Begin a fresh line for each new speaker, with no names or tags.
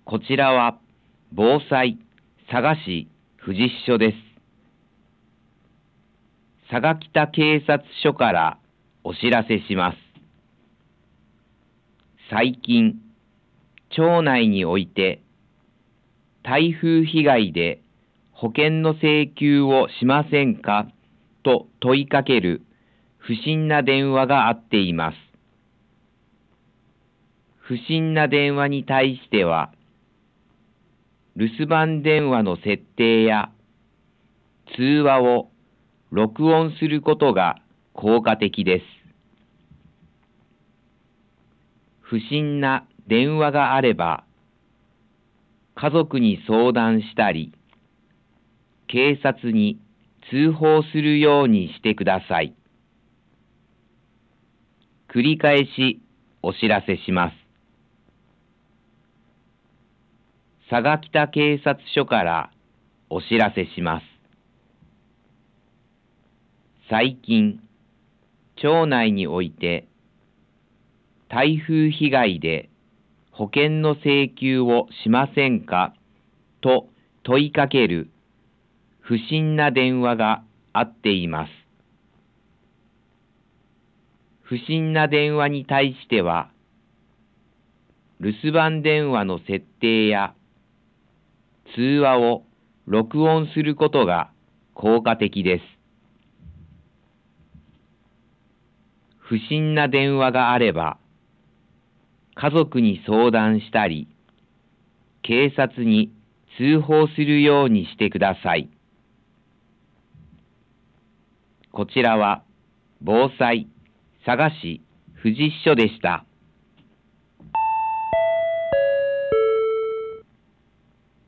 こちらは防災佐賀市富士支所です。佐賀北警察署からお知らせします。最近、町内において台風被害で保険の請求をしませんかと問いかける不審な電話があっています。不審な電話に対しては、留守番電話の設定や通話を録音することが効果的です。不審な電話があれば、家族に相談したり、警察に通報するようにしてください。繰り返しお知らせします。佐賀北警察署からお知らせします。最近、町内において台風被害で保険の請求をしませんかと問いかける不審な電話があっています。不審な電話に対しては、留守番電話の設定や通話を録音することが効果的です。不審な電話があれば、家族に相談したり、警察に通報するようにしてください。こちらは防災佐賀市富士支所でした。